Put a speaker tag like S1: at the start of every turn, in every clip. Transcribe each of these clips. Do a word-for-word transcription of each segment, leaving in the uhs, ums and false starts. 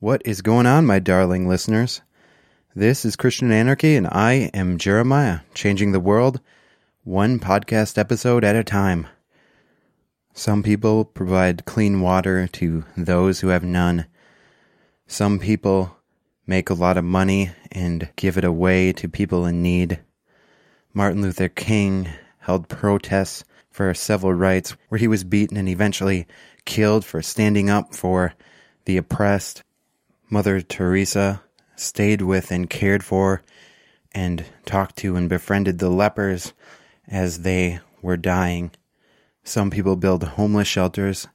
S1: What is going on, my darling listeners? This is Christian Anarchy, and I am Jeremiah, changing the world one podcast episode at a time. Some people provide clean water to those who have none. Some people make a lot of money and give it away to people in need. Martin Luther King held protests for civil rights where he was beaten and eventually killed for standing up for the oppressed. Mother Teresa stayed with and cared for and talked to and befriended the lepers as they were dying. Some people build homeless shelters.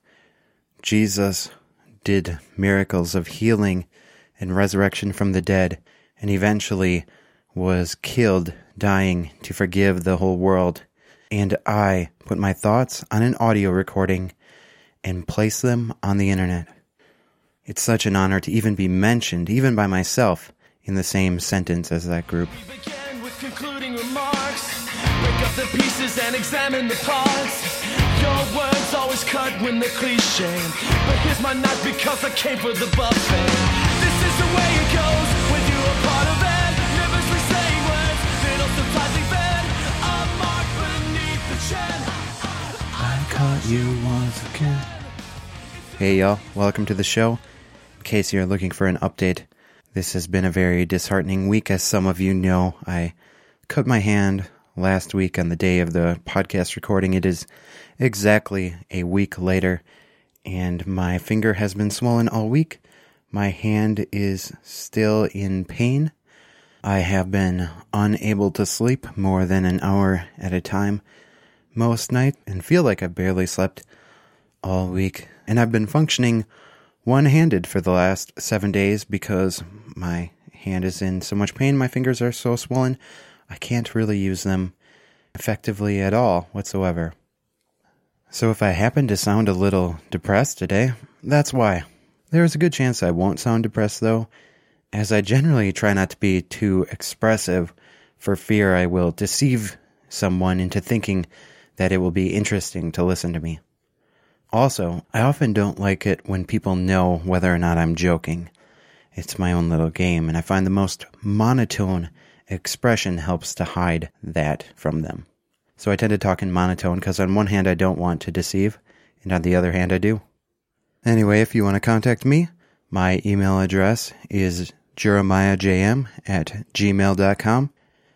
S1: Jesus did miracles of healing and resurrection from the dead, and eventually was killed, dying to forgive the whole world. And I put my thoughts on an audio recording and place them on the internet. It's such an honor to even be mentioned, even by myself, in the same sentence as that group.
S2: We begin with concluding remarks. Break up the pieces and examine the parts. Your words always cut when they're cliche, but here's my knife because I came for the buffet. This is the way it goes when you're a part of it. Nervously saying words, little surprising then. A mark beneath the chin.
S1: I caught you once again. Hey y'all, welcome to the show. In case you're looking for an update, this has been a very disheartening week. As some of you know, I cut my hand last week on the day of the podcast recording. It is exactly a week later, and my finger has been swollen all week. My hand is still in pain. I have been unable to sleep more than an hour at a time most nights, and feel like I've barely slept all week. And I've been functioning one-handed for the last seven days because my hand is in so much pain. My fingers are so swollen, I can't really use them effectively at all whatsoever. So if I happen to sound a little depressed today, that's why. There is a good chance I won't sound depressed though, as I generally try not to be too expressive for fear I will deceive someone into thinking that it will be interesting to listen to me. Also, I often don't like it when people know whether or not I'm joking. It's my own little game, and I find the most monotone expression helps to hide that from them. So I tend to talk in monotone because on one hand I don't want to deceive, and on the other hand I do. Anyway, if you want to contact me, my email address is jeremiahjm at gmail dot com,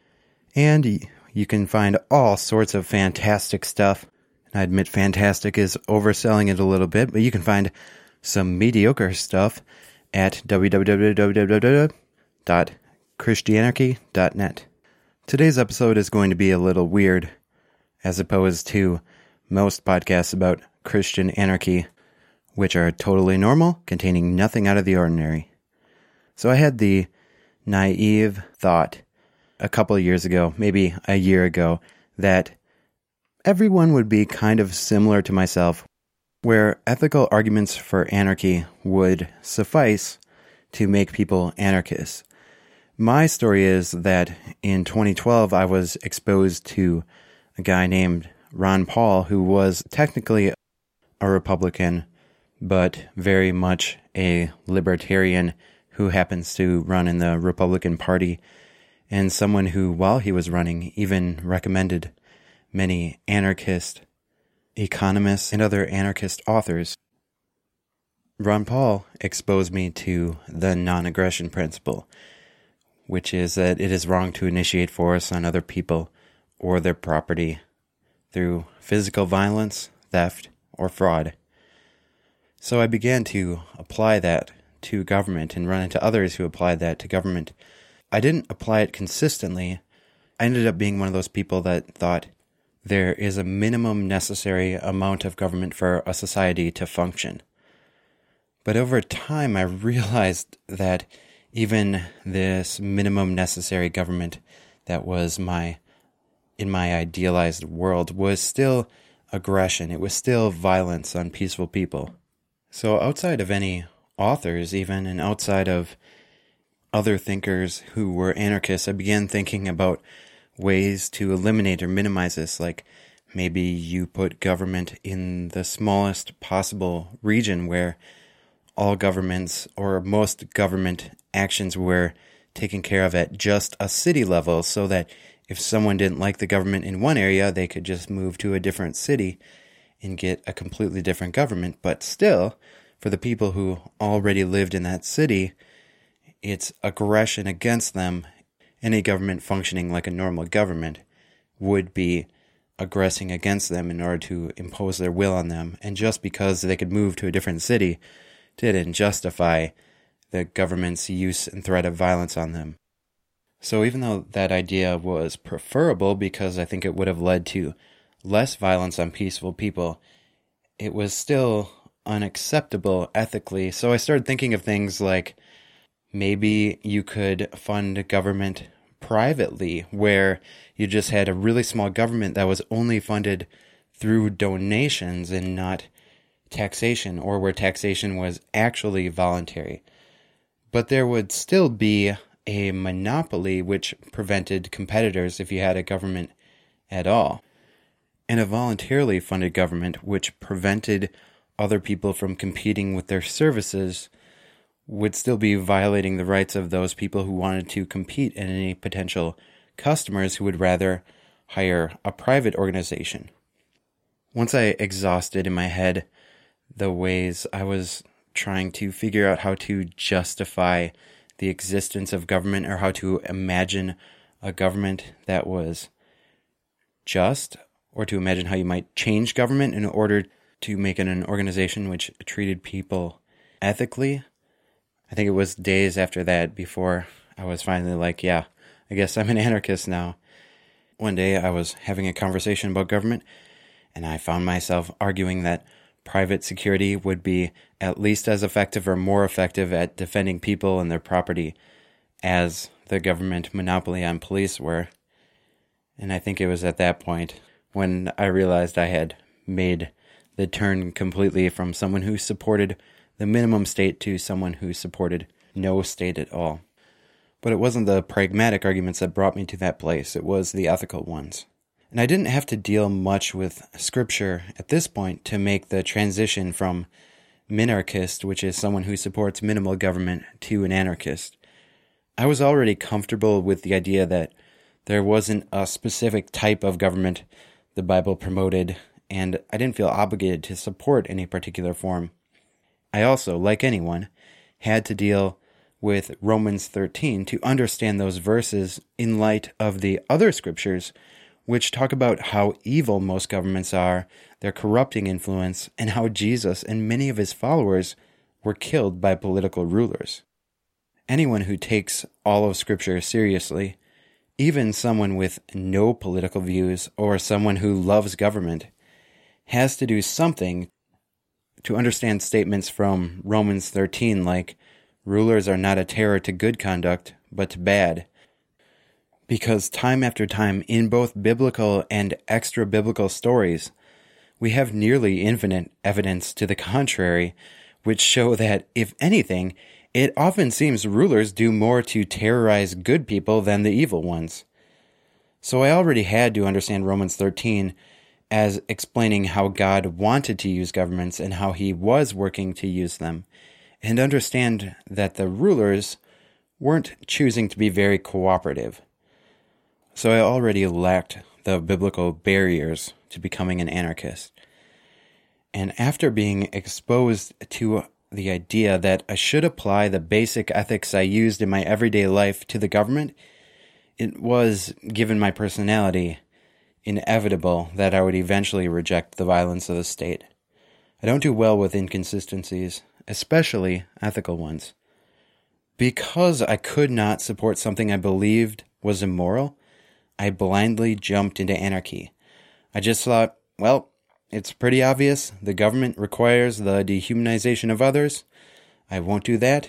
S1: and you can find all sorts of fantastic stuff. I admit fantastic is overselling it a little bit, but you can find some mediocre stuff at w w w dot christianarchy dot net. Today's episode is going to be a little weird, as opposed to most podcasts about Christian anarchy, which are totally normal, containing nothing out of the ordinary. So I had the naive thought a couple of years ago, maybe a year ago, that everyone would be kind of similar to myself, where ethical arguments for anarchy would suffice to make people anarchists. My story is that in twenty twelve, I was exposed to a guy named Ron Paul, who was technically a Republican, but very much a libertarian who happens to run in the Republican Party, and someone who, while he was running, even recommended many anarchist economists and other anarchist authors. Ron Paul exposed me to the non-aggression principle, which is that it is wrong to initiate force on other people or their property through physical violence, theft, or fraud. So I began to apply that to government and run into others who applied that to government. I didn't apply it consistently. I ended up being one of those people that thought there is a minimum necessary amount of government for a society to function. But over time, I realized that even this minimum necessary government that was my, in my idealized world, was still aggression. It was still violence on peaceful people. So outside of any authors even, and outside of other thinkers who were anarchists, I began thinking about ways to eliminate or minimize this, like maybe you put government in the smallest possible region where all governments or most government actions were taken care of at just a city level, so that if someone didn't like the government in one area, they could just move to a different city and get a completely different government. But still, for the people who already lived in that city, it's aggression against them. Any government functioning like a normal government would be aggressing against them in order to impose their will on them. And just because they could move to a different city didn't justify the government's use and threat of violence on them. So even though that idea was preferable because I think it would have led to less violence on peaceful people, it was still unacceptable ethically. So I started thinking of things like maybe you could fund government privately, where you just had a really small government that was only funded through donations and not taxation, or where taxation was actually voluntary. But there would still be a monopoly which prevented competitors if you had a government at all. And a voluntarily funded government which prevented other people from competing with their services would still be violating the rights of those people who wanted to compete and any potential customers who would rather hire a private organization. Once I exhausted in my head the ways I was trying to figure out how to justify the existence of government, or how to imagine a government that was just, or to imagine how you might change government in order to make it an organization which treated people ethically, I think it was days after that before I was finally like, yeah, I guess I'm an anarchist now. One day I was having a conversation about government, and I found myself arguing that private security would be at least as effective or more effective at defending people and their property as the government monopoly on police were. And I think it was at that point when I realized I had made the turn completely from someone who supported the minimum state to someone who supported no state at all. But it wasn't the pragmatic arguments that brought me to that place, it was the ethical ones. And I didn't have to deal much with scripture at this point to make the transition from minarchist, which is someone who supports minimal government, to an anarchist. I was already comfortable with the idea that there wasn't a specific type of government the Bible promoted, and I didn't feel obligated to support any particular form. I also, like anyone, had to deal with Romans thirteen to understand those verses in light of the other scriptures which talk about how evil most governments are, their corrupting influence, and how Jesus and many of his followers were killed by political rulers. Anyone who takes all of Scripture seriously, even someone with no political views or someone who loves government, has to do something to understand statements from Romans thirteen like, rulers are not a terror to good conduct, but to bad. Because time after time, in both biblical and extra-biblical stories, we have nearly infinite evidence to the contrary, which show that, if anything, it often seems rulers do more to terrorize good people than the evil ones. So I already had to understand Romans thirteen as explaining how God wanted to use governments and how he was working to use them, and understand that the rulers weren't choosing to be very cooperative. So I already lacked the biblical barriers to becoming an anarchist. And after being exposed to the idea that I should apply the basic ethics I used in my everyday life to the government, it was, given my personality, inevitable that I would eventually reject the violence of the state. I don't do well with inconsistencies, especially ethical ones. Because I could not support something I believed was immoral, I blindly jumped into anarchy. I just thought, well, it's pretty obvious. The government requires the dehumanization of others. I won't do that.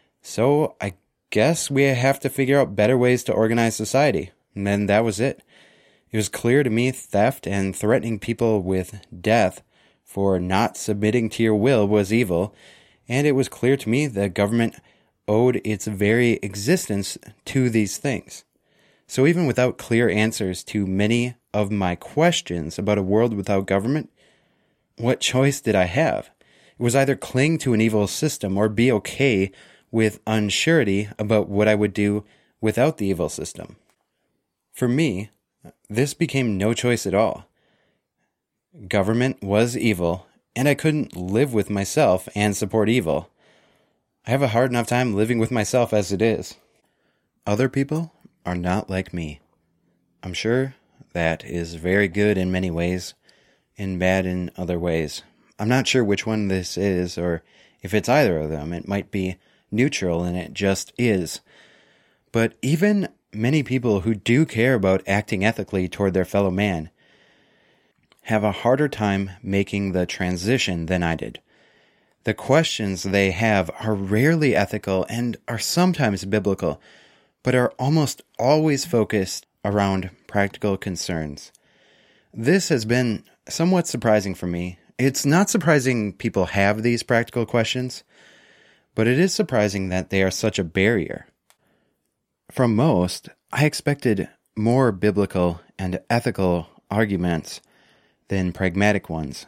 S1: So I guess we have to figure out better ways to organize society. And then that was it. It was clear to me theft and threatening people with death for not submitting to your will was evil. And it was clear to me that government owed its very existence to these things. So even without clear answers to many of my questions about a world without government, what choice did I have? It was either cling to an evil system or be okay with unsurety about what I would do without the evil system. For me, this became no choice at all. Government was evil, and I couldn't live with myself and support evil. I have a hard enough time living with myself as it is. Other people are not like me. I'm sure that is very good in many ways and bad in other ways. I'm not sure which one this is or if it's either of them. It might be neutral and it just is. But even many people who do care about acting ethically toward their fellow man have a harder time making the transition than I did. The questions they have are rarely ethical and are sometimes biblical, but are almost always focused around practical concerns. This has been somewhat surprising for me. It's not surprising people have these practical questions, but it is surprising that they are such a barrier. From most, I expected more biblical and ethical arguments than pragmatic ones.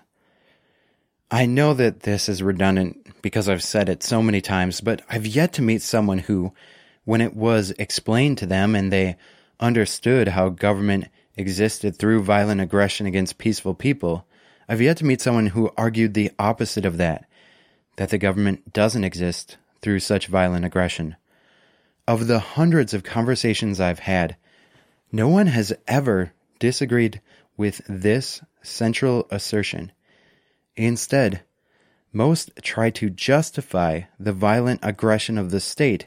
S1: I know that this is redundant because I've said it so many times, but I've yet to meet someone who, when it was explained to them and they understood how government existed through violent aggression against peaceful people, I've yet to meet someone who argued the opposite of that, that the government doesn't exist through such violent aggression. Of the hundreds of conversations I've had, no one has ever disagreed with this central assertion. Instead, most try to justify the violent aggression of the state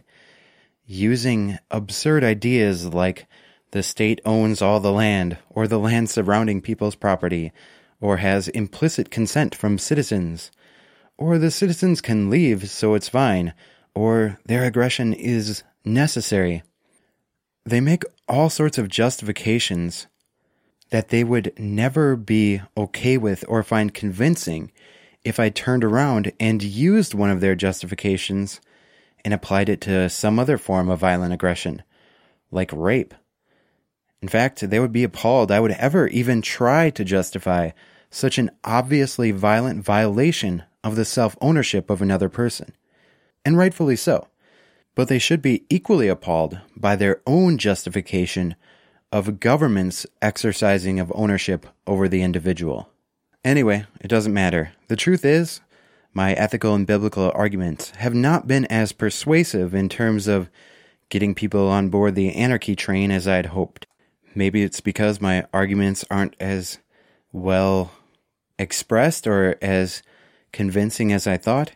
S1: using absurd ideas like the state owns all the land, or the land surrounding people's property, or has implicit consent from citizens, or the citizens can leave so it's fine, or their aggression is necessary. They make all sorts of justifications that they would never be okay with or find convincing if I turned around and used one of their justifications and applied it to some other form of violent aggression, like rape. In fact, they would be appalled I would ever even try to justify such an obviously violent violation of the self-ownership of another person. And rightfully so. But they should be equally appalled by their own justification of government's exercising of ownership over the individual. Anyway, it doesn't matter. The truth is, my ethical and biblical arguments have not been as persuasive in terms of getting people on board the anarchy train as I'd hoped. Maybe it's because my arguments aren't as well expressed or as convincing as I thought.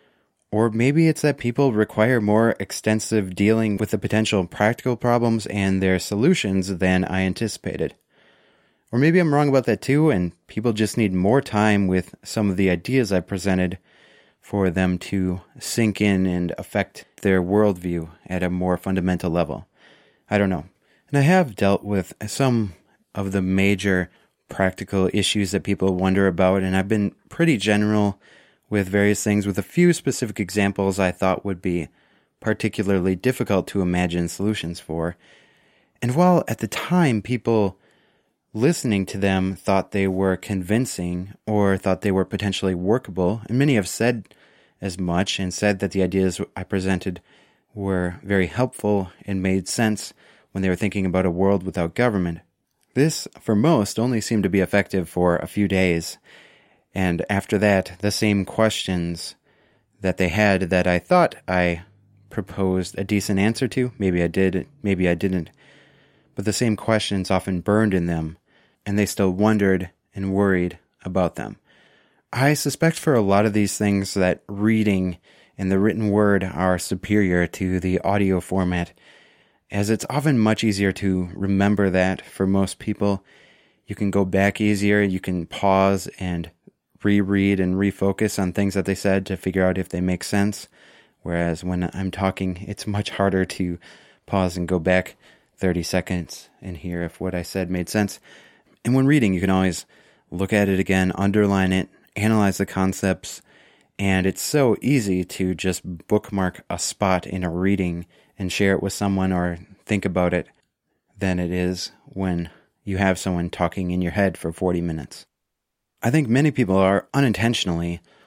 S1: Or maybe it's that people require more extensive dealing with the potential practical problems and their solutions than I anticipated. Or maybe I'm wrong about that too, and people just need more time with some of the ideas I presented for them to sink in and affect their worldview at a more fundamental level. I don't know. And I have dealt with some of the major practical issues that people wonder about, and I've been pretty general with various things, with a few specific examples I thought would be particularly difficult to imagine solutions for. And while at the time people listening to them thought they were convincing or thought they were potentially workable, and many have said as much and said that the ideas I presented were very helpful and made sense when they were thinking about a world without government, this, for most, only seemed to be effective for a few days. And after that, the same questions that they had that I thought I proposed a decent answer to, maybe I did, maybe I didn't, but the same questions often burned in them, and they still wondered and worried about them. I suspect for a lot of these things that reading and the written word are superior to the audio format, as it's often much easier to remember that for most people. You can go back easier, you can pause and reread and refocus on things that they said to figure out if they make sense. Whereas when I'm talking, it's much harder to pause and go back thirty seconds and hear if what I said made sense. And when reading, you can always look at it again, underline it, analyze the concepts, and it's so easy to just bookmark a spot in a reading and share it with someone or think about it than it is when you have someone talking in your head for forty minutes. I think many people are unintentionally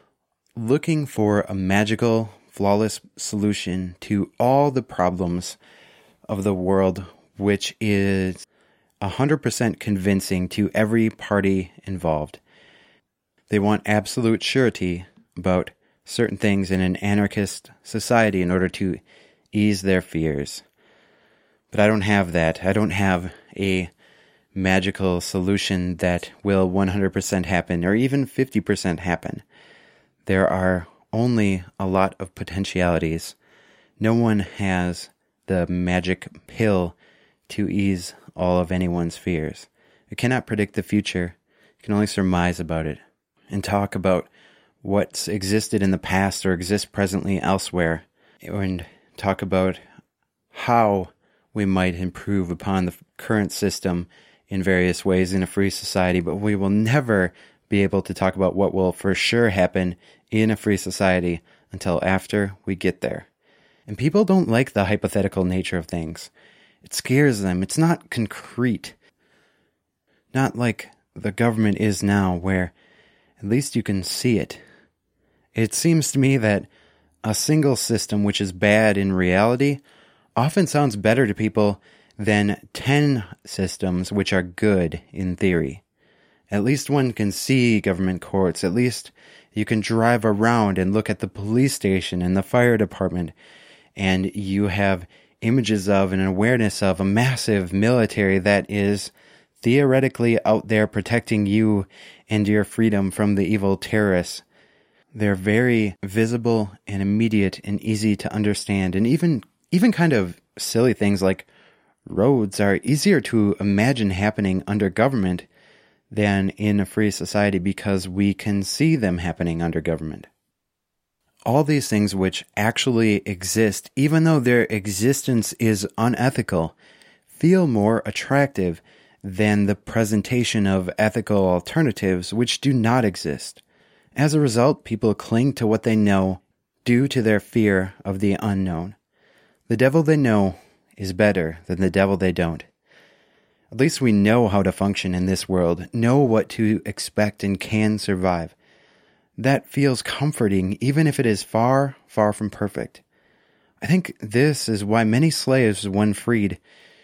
S1: looking for a magical, flawless solution to all the problems of the world, which is one hundred percent convincing to every party involved. They want absolute surety about certain things in an anarchist society in order to ease their fears. But I don't have that. I don't have a magical solution that will one hundred percent happen or even fifty percent happen. There are only a lot of potentialities. No one has the magic pill to ease all of anyone's fears. You cannot predict the future. You can only surmise about it and talk about what's existed in the past or exists presently elsewhere, and talk about how we might improve upon the current system in various ways in a free society, but we will never be able to talk about what will for sure happen in a free society until after we get there. And people don't like the hypothetical nature of things. It scares them. It's not concrete. Not like the government is now, where at least you can see it. It seems to me that a single system which is bad in reality often sounds better to people than ten systems which are good in theory. At least one can see government courts. At least you can drive around and look at the police station and the fire department, and you have images of and an awareness of a massive military that is theoretically out there protecting you and your freedom from the evil terrorists. They're very visible and immediate and easy to understand, and even even kind of silly things like roads are easier to imagine happening under government than in a free society because we can see them happening under government. All these things which actually exist, even though their existence is unethical, feel more attractive than the presentation of ethical alternatives which do not exist. As a result, people cling to what they know due to their fear of the unknown. The devil they know is better than the devil they don't. At least we know how to function in this world, know what to expect and can survive. That feels comforting, even if it is far, far from perfect. I think this is why many slaves, when freed,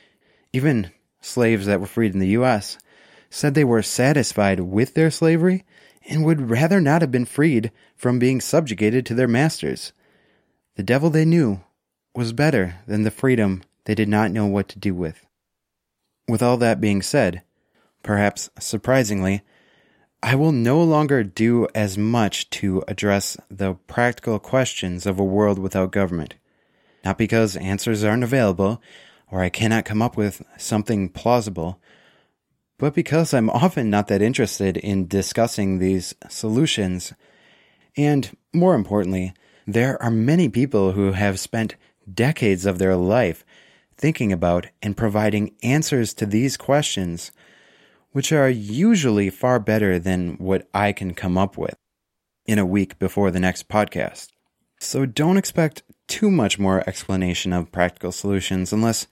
S1: even slaves that were freed in the U S, said they were satisfied with their slavery and would rather not have been freed from being subjugated to their masters. The devil they knew was better than the freedom they did not know what to do with. With all that being said, perhaps surprisingly, I will no longer do as much to address the practical questions of a world without government. Not because answers aren't available, or I cannot come up with something plausible, but because I'm often not that interested in discussing these solutions. And more importantly, there are many people who have spent decades of their life thinking about and providing answers to these questions, which are usually far better than what I can come up with in a week before the next podcast. So don't expect too much more explanation of practical solutions unless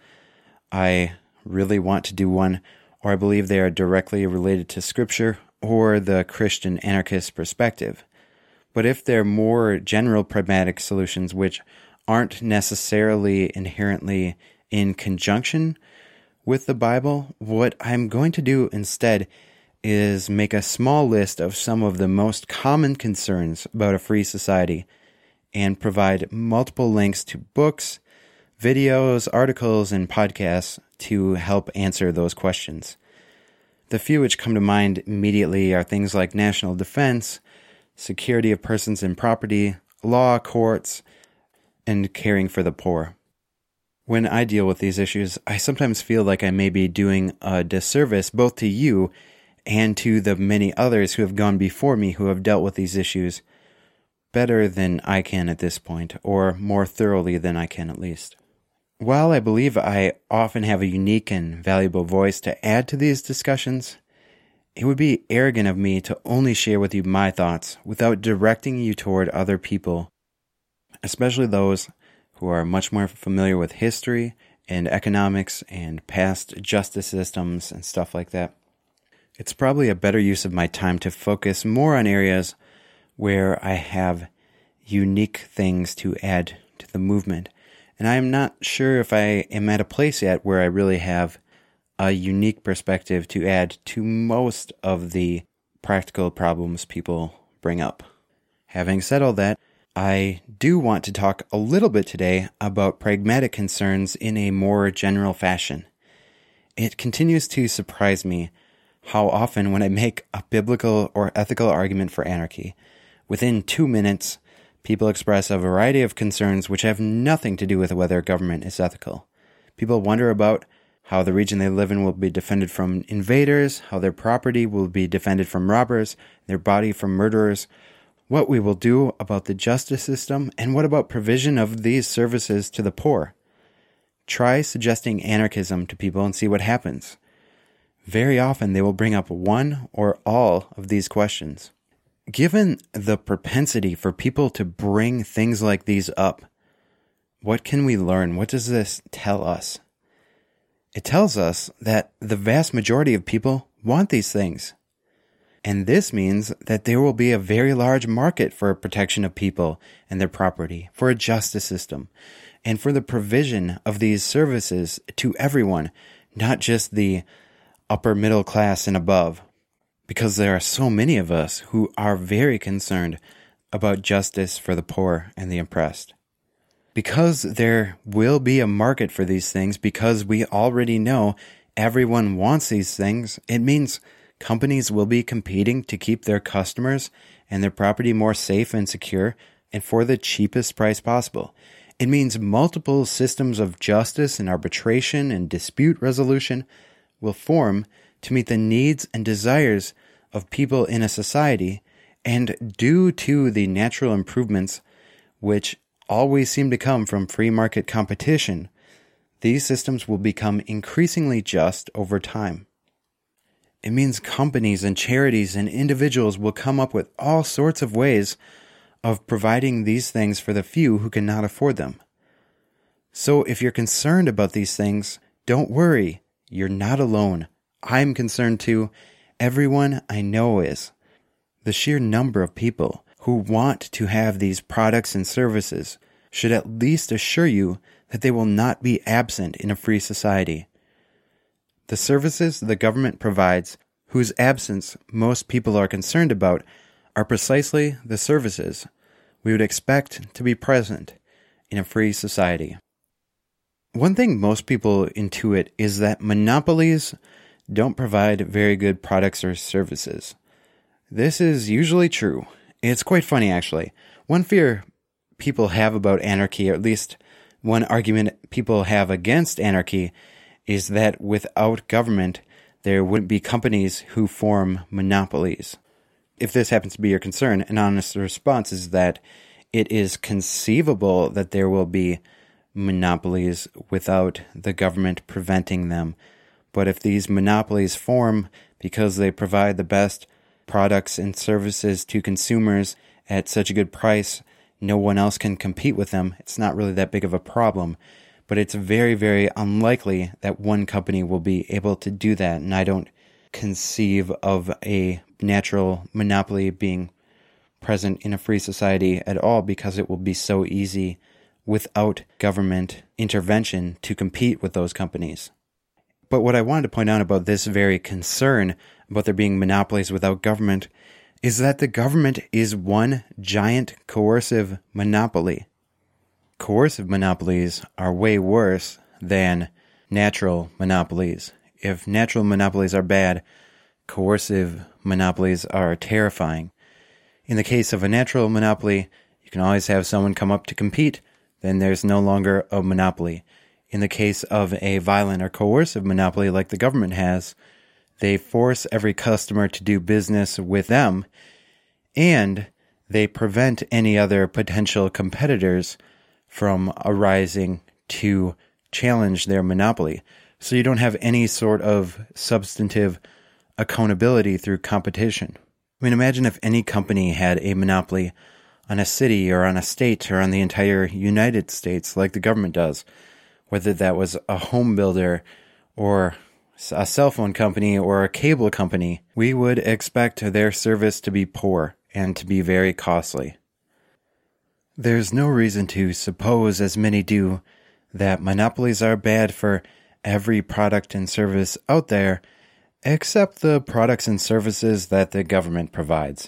S1: I really want to do one, or I believe they are directly related to Scripture or the Christian anarchist perspective. But if they're more general pragmatic solutions which aren't necessarily inherently in conjunction with the Bible, what I'm going to do instead is make a small list of some of the most common concerns about a free society and provide multiple links to books, videos, articles, and podcasts to help answer those questions. The few which come to mind immediately are things like national defense, security of persons and property, law, courts, and caring for the poor. When I deal with these issues, I sometimes feel like I may be doing a disservice both to you and to the many others who have gone before me who have dealt with these issues better than I can at this point, or more thoroughly than I can at least. While I believe I often have a unique and valuable voice to add to these discussions, it would be arrogant of me to only share with you my thoughts without directing you toward other people, especially those who are much more familiar with history and economics and past justice systems and stuff like that. It's probably a better use of my time to focus more on areas where I have unique things to add to the movement. And I'm not sure if I am at a place yet where I really have a unique perspective to add to most of the practical problems people bring up. Having said all that, I do want to talk a little bit today about pragmatic concerns in a more general fashion. It continues to surprise me how often when I make a biblical or ethical argument for anarchy, within two minutes, people express a variety of concerns which have nothing to do with whether government is ethical. People wonder about how the region they live in will be defended from invaders, how their property will be defended from robbers, their body from murderers, what we will do about the justice system, and what about provision of these services to the poor. Try suggesting anarchism to people and see what happens. Very often they will bring up one or all of these questions. Given the propensity for people to bring things like these up, what can we learn? What does this tell us? It tells us that the vast majority of people want these things. And this means that there will be a very large market for protection of people and their property, for a justice system, and for the provision of these services to everyone, not just the upper middle class and above. Because there are so many of us who are very concerned about justice for the poor and the oppressed. Because there will be a market for these things, because we already know everyone wants these things, it means companies will be competing to keep their customers and their property more safe and secure and for the cheapest price possible. It means multiple systems of justice and arbitration and dispute resolution will form to meet the needs and desires of people in a society, and due to the natural improvements which always seem to come from free market competition, these systems will become increasingly just over time. It means companies and charities and individuals will come up with all sorts of ways of providing these things for the few who cannot afford them. So if you're concerned about these things, don't worry. You're not alone. I'm concerned too. Everyone I know is. The sheer number of people who want to have these products and services should at least assure you that they will not be absent in a free society. The services the government provides, whose absence most people are concerned about, are precisely the services we would expect to be present in a free society. One thing most people intuit is that monopolies don't provide very good products or services. This is usually true. It's quite funny, actually. One fear people have about anarchy, or at least one argument people have against anarchy, is that without government, there wouldn't be companies who form monopolies. If this happens to be your concern, an honest response is that it is conceivable that there will be monopolies without the government preventing them. But if these monopolies form because they provide the best products and services to consumers at such a good price, no one else can compete with them, it's not really that big of a problem. But it's very, very unlikely that one company will be able to do that, and I don't conceive of a natural monopoly being present in a free society at all, because it will be so easy without government intervention to compete with those companies. But what I wanted to point out about this very concern about there being monopolies without government is that the government is one giant coercive monopoly. Coercive monopolies are way worse than natural monopolies. If natural monopolies are bad, coercive monopolies are terrifying. In the case of a natural monopoly, you can always have someone come up to compete, then there's no longer a monopoly. In the case of a violent or coercive monopoly like the government has, they force every customer to do business with them, and they prevent any other potential competitors from arising to challenge their monopoly. So you don't have any sort of substantive accountability through competition. I mean, imagine if any company had a monopoly on a city or on a state or on the entire United States like the government does, whether that was a home builder or a cell phone company or a cable company. We would expect their service to be poor and to be very costly. There's no reason to suppose, as many do, that monopolies are bad for every product and service out there, except the products and services that the government provides.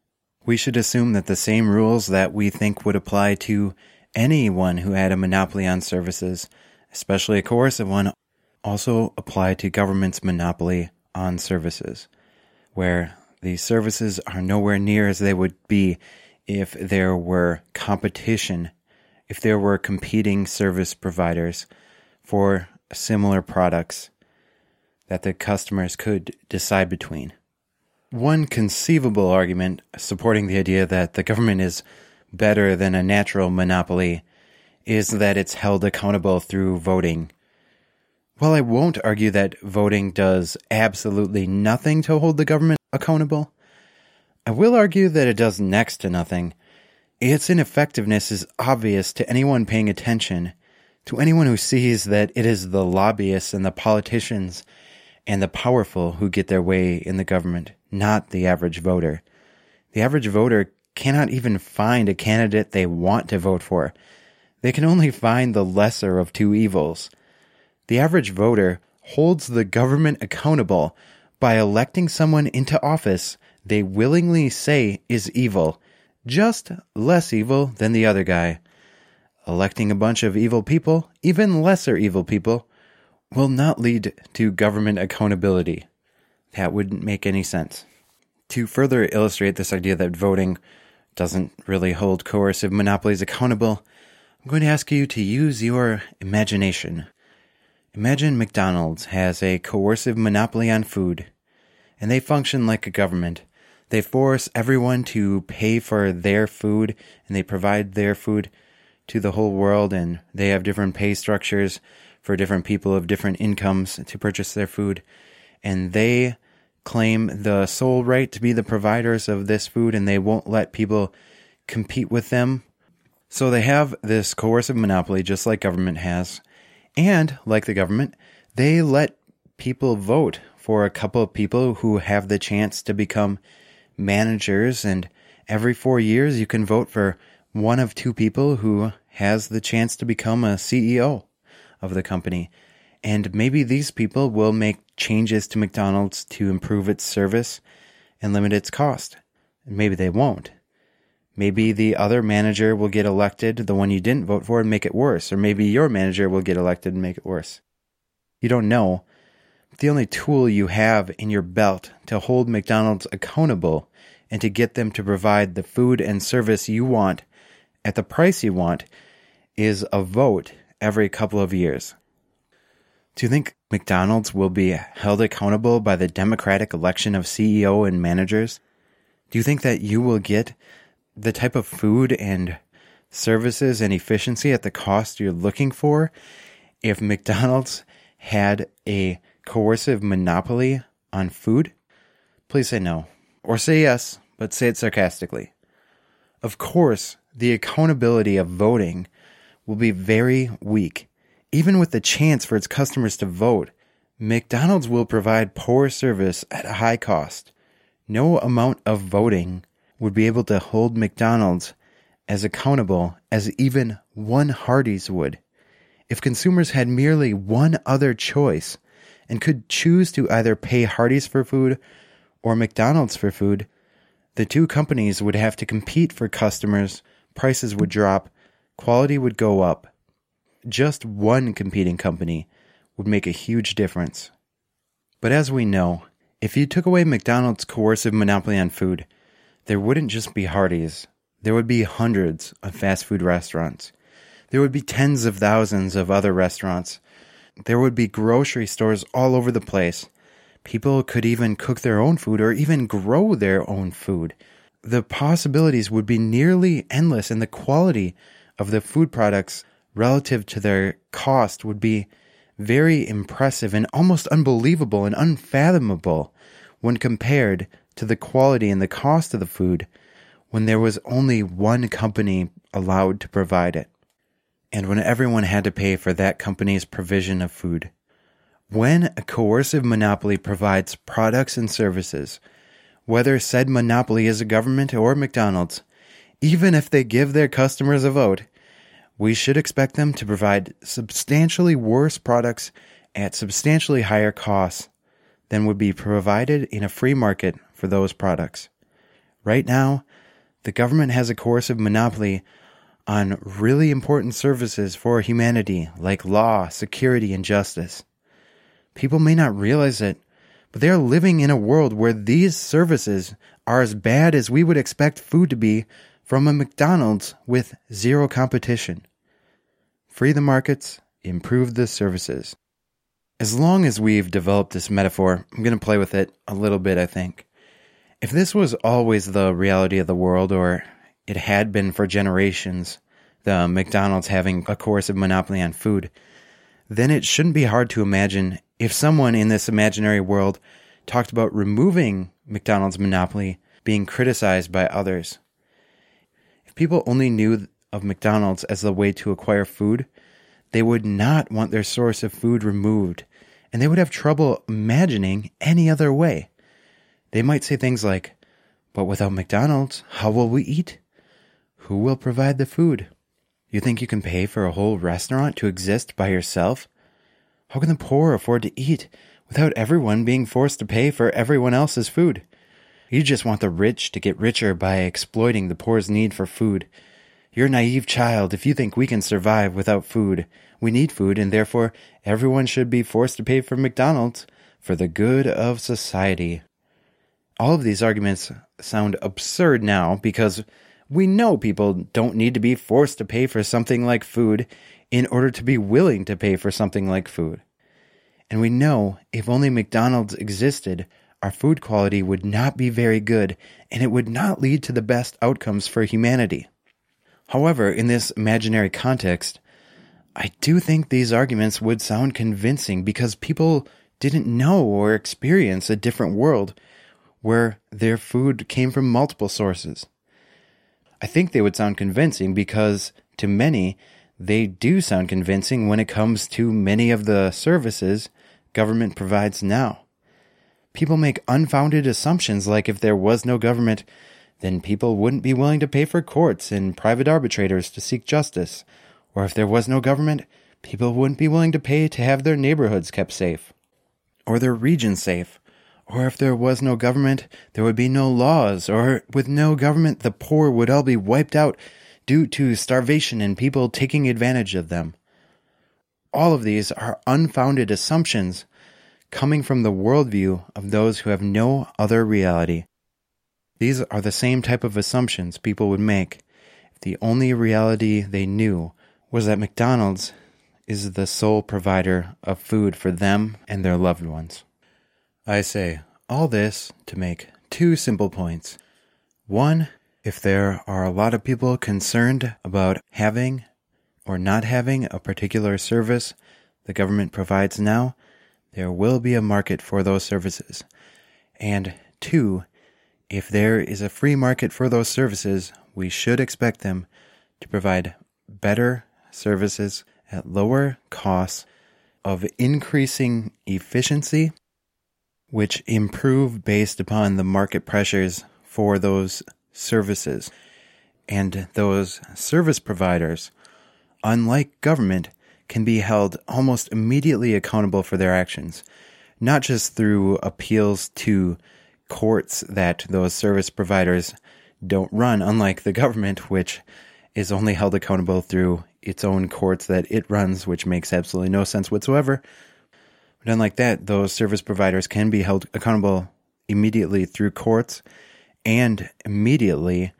S1: We should assume that the same rules that we think would apply to anyone who had a monopoly on services, especially a coercive one, also apply to government's monopoly on services, where the services are nowhere near as they would be if there were competition, if there were competing service providers for similar products that the customers could decide between. One conceivable argument supporting the idea that the government is better than a natural monopoly is that it's held accountable through voting. While I won't argue that voting does absolutely nothing to hold the government accountable, I will argue that it does next to nothing. Its ineffectiveness is obvious to anyone paying attention, to anyone who sees that it is the lobbyists and the politicians and the powerful who get their way in the government, not the average voter. The average voter cannot even find a candidate they want to vote for. They can only find the lesser of two evils. The average voter holds the government accountable by electing someone into office they willingly say is evil, just less evil than the other guy. Electing a bunch of evil people, even lesser evil people, will not lead to government accountability. That wouldn't make any sense. To further illustrate this idea that voting doesn't really hold coercive monopolies accountable, I'm going to ask you to use your imagination. Imagine McDonald's has a coercive monopoly on food, and they function like a government. They force everyone to pay for their food, and they provide their food to the whole world, and they have different pay structures for different people of different incomes to purchase their food, and they claim the sole right to be the providers of this food, and they won't let people compete with them. So they have this coercive monopoly just like government has, and like the government, they let people vote for a couple of people who have the chance to become managers, and every four years you can vote for one of two people who has the chance to become a C E O of the company. And maybe these people will make changes to McDonald's to improve its service and limit its cost. And maybe they won't. Maybe the other manager will get elected, the one you didn't vote for, and make it worse. Or maybe your manager will get elected and make it worse. You don't know. The only tool you have in your belt to hold McDonald's accountable and to get them to provide the food and service you want at the price you want is a vote every couple of years. Do you think McDonald's will be held accountable by the democratic election of C E O and managers? Do you think that you will get the type of food and services and efficiency at the cost you're looking for if McDonald's had a coercive monopoly on food? Please say no. Or say yes, but say it sarcastically. Of course, the accountability of voting will be very weak. Even with the chance for its customers to vote, McDonald's will provide poor service at a high cost. No amount of voting would be able to hold McDonald's as accountable as even one Hardee's would. If consumers had merely one other choice and could choose to either pay Hardee's for food or McDonald's for food, the two companies would have to compete for customers, prices would drop, quality would go up. Just one competing company would make a huge difference. But as we know, if you took away McDonald's coercive monopoly on food, there wouldn't just be Hardee's. There would be hundreds of fast food restaurants. There would be tens of thousands of other restaurants. There would be grocery stores all over the place. People could even cook their own food or even grow their own food. The possibilities would be nearly endless, and the quality of the food products relative to their cost would be very impressive and almost unbelievable and unfathomable when compared to the quality and the cost of the food when there was only one company allowed to provide it, and when everyone had to pay for that company's provision of food. When a coercive monopoly provides products and services, whether said monopoly is a government or McDonald's, even if they give their customers a vote, we should expect them to provide substantially worse products at substantially higher costs than would be provided in a free market for those products. Right now, the government has a coercive monopoly on really important services for humanity like law, security, and justice. People may not realize it, but they are living in a world where these services are as bad as we would expect food to be from a McDonald's with zero competition. Free the markets, improve the services. As long as we've developed this metaphor, I'm going to play with it a little bit, I think. If this was always the reality of the world, or it had been for generations, the McDonald's having a coercive monopoly on food, then it shouldn't be hard to imagine if someone in this imaginary world talked about removing McDonald's monopoly being criticized by others. If people only knew of McDonald's as the way to acquire food, they would not want their source of food removed, and they would have trouble imagining any other way. They might say things like, "But without McDonald's, how will we eat? Who will provide the food? You think you can pay for a whole restaurant to exist by yourself? How can the poor afford to eat without everyone being forced to pay for everyone else's food? You just want the rich to get richer by exploiting the poor's need for food. You're a naive child if you think we can survive without food. We need food, and therefore everyone should be forced to pay for McDonald's for the good of society." All of these arguments sound absurd now because we know people don't need to be forced to pay for something like food in order to be willing to pay for something like food. And we know if only McDonald's existed, our food quality would not be very good, and it would not lead to the best outcomes for humanity. However, in this imaginary context, I do think these arguments would sound convincing because people didn't know or experience a different world where their food came from multiple sources. I think they would sound convincing because, to many, they do sound convincing when it comes to many of the services government provides now. People make unfounded assumptions like if there was no government, then people wouldn't be willing to pay for courts and private arbitrators to seek justice. Or if there was no government, people wouldn't be willing to pay to have their neighborhoods kept safe, or their region safe. Or if there was no government, there would be no laws. Or with no government, the poor would all be wiped out due to starvation and people taking advantage of them. All of these are unfounded assumptions coming from the worldview of those who have no other reality. These are the same type of assumptions people would make if the only reality they knew was that McDonald's is the sole provider of food for them and their loved ones. I say all this to make two simple points. One, if there are a lot of people concerned about having or not having a particular service the government provides now, there will be a market for those services. And two, if there is a free market for those services, we should expect them to provide better services at lower costs of increasing efficiency, which improve based upon the market pressures for those services. And those service providers, unlike government, can be held almost immediately accountable for their actions, not just through appeals to courts that those service providers don't run, unlike the government, which is only held accountable through its own courts that it runs, which makes absolutely no sense whatsoever. But unlike that, those service providers can be held accountable immediately through courts and immediately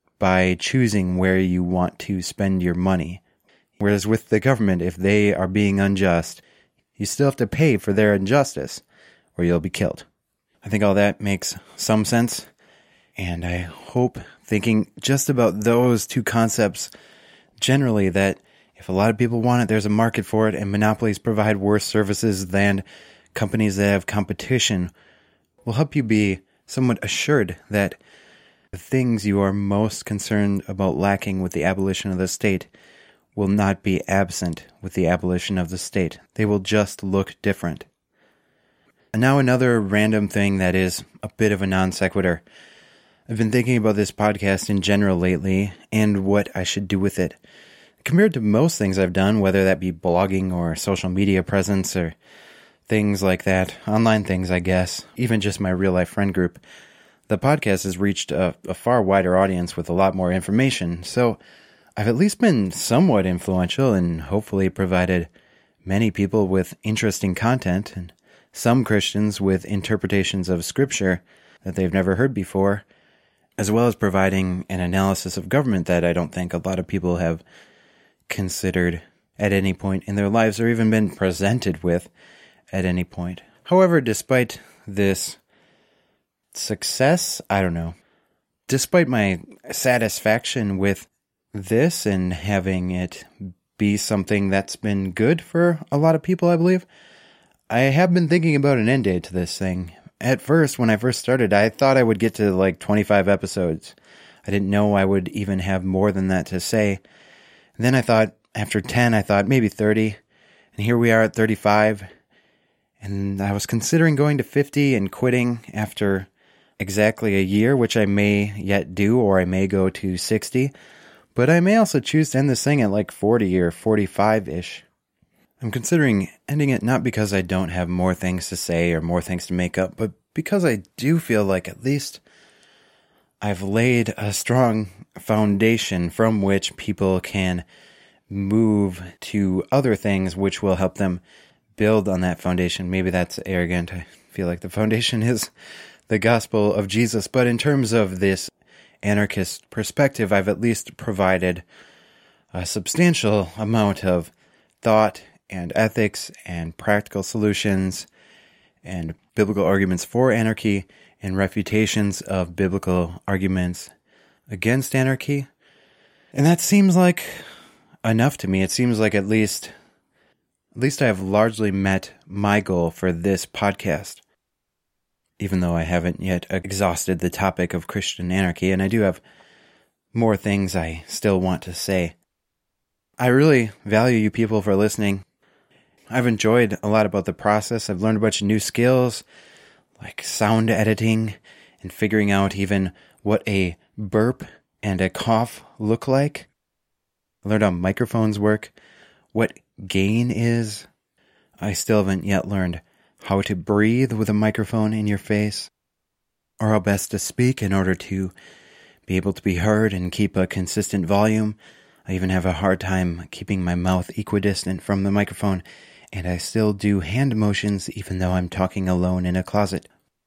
S1: by choosing where you want to spend your money. Whereas with the government, if they are being unjust, you still have to pay for their injustice or you'll be killed. I think all that makes some sense, and I hope, thinking just about those two concepts generally, that if a lot of people want it, there's a market for it, and monopolies provide worse services than companies that have competition, will help you be somewhat assured that the things you are most concerned about lacking with the abolition of the state will not be absent with the abolition of the state. They will just look different. And now another random thing that is a bit of a non sequitur. I've been thinking about this podcast in general lately and what I should do with it. Compared to most things I've done, whether that be blogging or social media presence or things like that, online things, I guess, even just my real life friend group, the podcast has reached a, a far wider audience with a lot more information. So I've at least been somewhat influential and hopefully provided many people with interesting content and some Christians with interpretations of Scripture that they've never heard before, as well as providing an analysis of government that I don't think a lot of people have considered at any point in their lives or even been presented with at any point. However, despite this success, I don't know, despite my satisfaction with this and having it be something that's been good for a lot of people, I believe, I have been thinking about an end date to this thing. At first, when I first started, I thought I would get to like twenty-five episodes. I didn't know I would even have more than that to say. And then I thought, after ten, I thought maybe thirty. And here we are at thirty-five. And I was considering going to fifty and quitting after exactly a year, which I may yet do, or I may go to sixty. But I may also choose to end this thing at like forty or forty-five-ish. I'm considering ending it not because I don't have more things to say or more things to make up, but because I do feel like at least I've laid a strong foundation from which people can move to other things which will help them build on that foundation. Maybe that's arrogant. I feel like the foundation is the gospel of Jesus. But in terms of this anarchist perspective, I've at least provided a substantial amount of thought and ethics and practical solutions and biblical arguments for anarchy and refutations of biblical arguments against anarchy. And that seems like enough to me. It seems like at least at least I have largely met my goal for this podcast, even though I haven't yet exhausted the topic of Christian anarchy, and I do have more things I still want to say. I really value you people for listening. I've enjoyed a lot about the process. I've learned a bunch of new skills, like sound editing and figuring out even what a burp and a cough look like. I learned how microphones work, what gain is. I still haven't yet learned how to breathe with a microphone in your face, or how best to speak in order to be able to be heard and keep a consistent volume. I even have a hard time keeping my mouth equidistant from the microphone, and I still do hand motions even though I'm talking alone in a closet.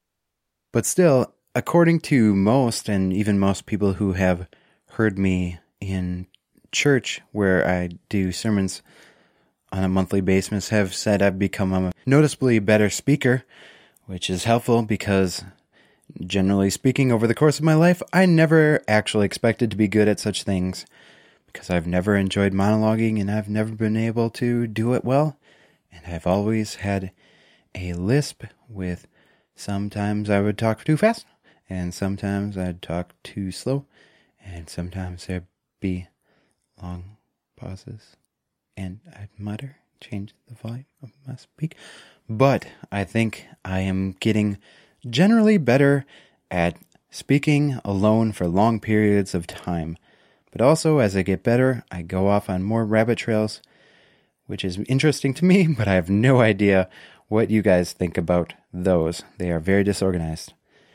S1: But still, according to most, and even most people who have heard me in church where I do sermons on a monthly basis, have said I've become a noticeably better speaker, which is helpful because, generally speaking, over the course of my life, I never actually expected to be good at such things because I've never enjoyed monologuing and I've never been able to do it well. And I've always had a lisp with sometimes I would talk too fast, and sometimes I'd talk too slow, and sometimes there'd be long pauses, and I'd mutter, change the volume of my speak. But I think I am getting generally better at speaking alone for long periods of time. But also, as I get better, I go off on more rabbit trails, which is interesting to me, but I have no idea what you guys think about those. They are very disorganized.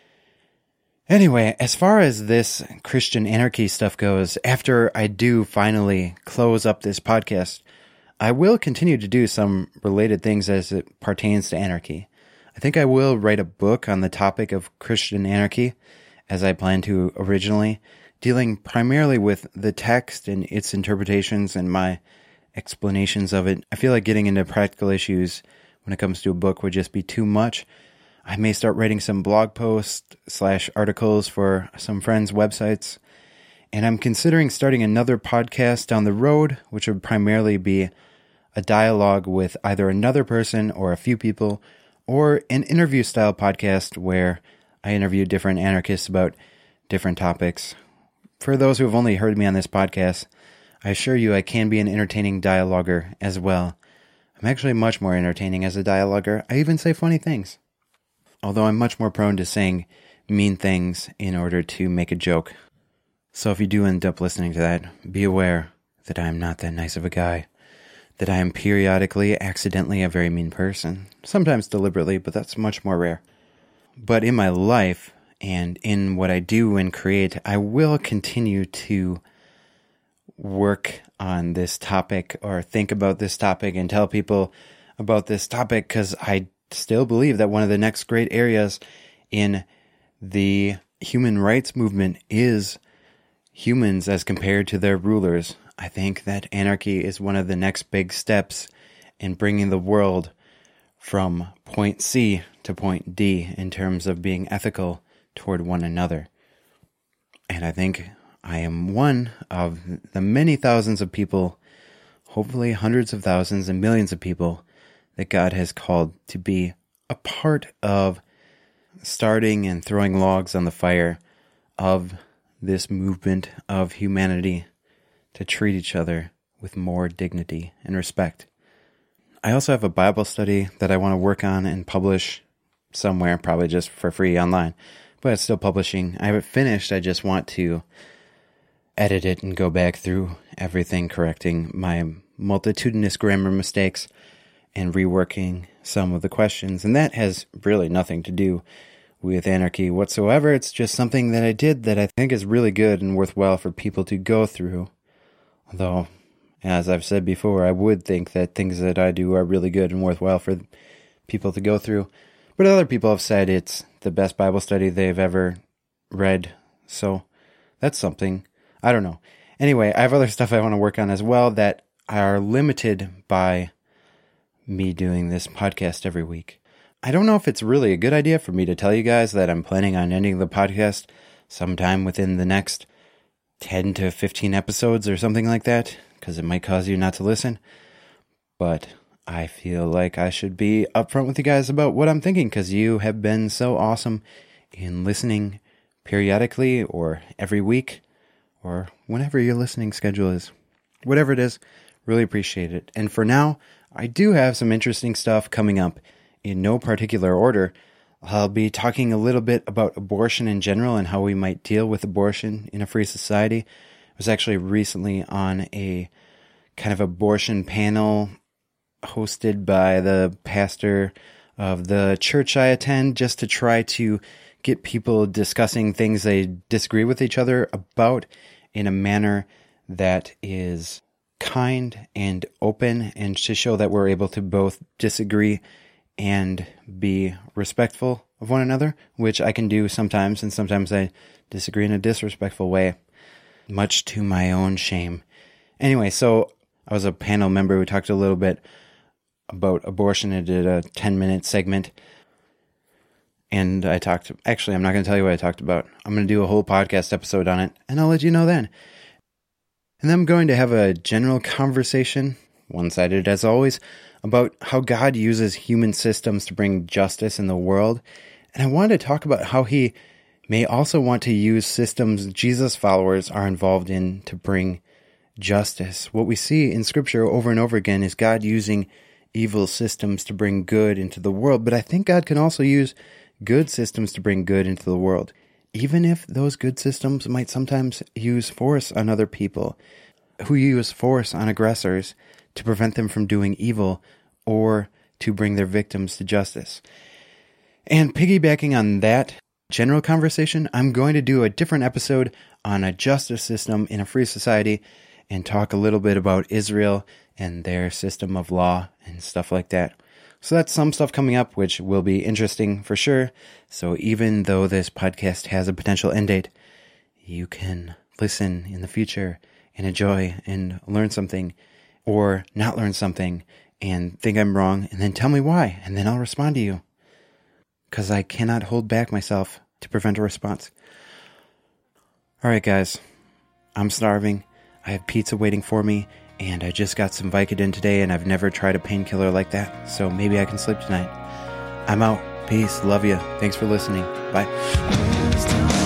S1: Anyway, as far as this Christian anarchy stuff goes, after I do finally close up this podcast, I will continue to do some related things as it pertains to anarchy. I think I will write a book on the topic of Christian anarchy, as I planned to originally, dealing primarily with the text and its interpretations and my explanations of it. I feel like getting into practical issues when it comes to a book would just be too much. I may start writing some blog posts slash articles for some friends' websites, and I'm considering starting another podcast down the road, which would primarily be a dialogue with either another person or a few people, or an interview-style podcast where I interview different anarchists about different topics. For those who have only heard me on this podcast, I assure you I can be an entertaining dialoguer as well. I'm actually much more entertaining as a dialoguer. I even say funny things. Although I'm much more prone to saying mean things in order to make a joke. So if you do end up listening to that, be aware that I am not that nice of a guy, that I am periodically, accidentally a very mean person, sometimes deliberately, but that's much more rare. But in my life and in what I do and create, I will continue to work on this topic or think about this topic and tell people about this topic, because I still believe that one of the next great areas in the human rights movement is humans as compared to their rulers. I think that anarchy is one of the next big steps in bringing the world from point C to point D in terms of being ethical toward one another. And I think I am one of the many thousands of people, hopefully hundreds of thousands and millions of people, that God has called to be a part of starting and throwing logs on the fire of this movement of humanity to treat each other with more dignity and respect. I also have a Bible study that I want to work on and publish somewhere, probably just for free online, but it's still publishing. I haven't finished. I just want to edit it and go back through everything, correcting my multitudinous grammar mistakes and reworking some of the questions. And that has really nothing to do with anarchy whatsoever. It's just something that I did that I think is really good and worthwhile for people to go through. Although, as I've said before, I would think that things that I do are really good and worthwhile for people to go through. But other people have said it's the best Bible study they've ever read. So that's something. I don't know. Anyway, I have other stuff I want to work on as well that are limited by me doing this podcast every week. I don't know if it's really a good idea for me to tell you guys that I'm planning on ending the podcast sometime within the next ten to fifteen episodes or something like that, because it might cause you not to listen. But I feel like I should be upfront with you guys about what I'm thinking, because you have been so awesome in listening periodically or every week or whenever your listening schedule is. Whatever it is, really appreciate it. And for now, I do have some interesting stuff coming up in no particular order. I'll be talking a little bit about abortion in general and how we might deal with abortion in a free society. I was actually recently on a kind of abortion panel hosted by the pastor of the church I attend, just to try to get people discussing things they disagree with each other about in a manner that is kind and open, and to show that we're able to both disagree and be respectful of one another, which I can do sometimes, and sometimes I disagree in a disrespectful way, much to my own shame. Anyway, so I was a panel member who talked a little bit about abortion. I did a ten-minute segment, and I talked, actually, I'm not going to tell you what I talked about. I'm going to do a whole podcast episode on it, and I'll let you know then. And then I'm going to have a general conversation, one-sided as always, about how God uses human systems to bring justice in the world. And I want to talk about how he may also want to use systems Jesus followers are involved in to bring justice. What we see in Scripture over and over again is God using evil systems to bring good into the world. But I think God can also use good systems to bring good into the world, even if those good systems might sometimes use force on other people, who use force on aggressors to prevent them from doing evil or to bring their victims to justice. And piggybacking on that general conversation, I'm going to do a different episode on a justice system in a free society and talk a little bit about Israel and their system of law and stuff like that. So that's some stuff coming up, which will be interesting for sure. So even though this podcast has a potential end date, you can listen in the future and enjoy and learn something, or not learn something and think I'm wrong, and then tell me why, and then I'll respond to you. Because I cannot hold back myself to prevent a response. All right, guys. I'm starving. I have pizza waiting for me, and I just got some Vicodin today, and I've never tried a painkiller like that, so maybe I can sleep tonight. I'm out. Peace. Love you. Thanks for listening. Bye.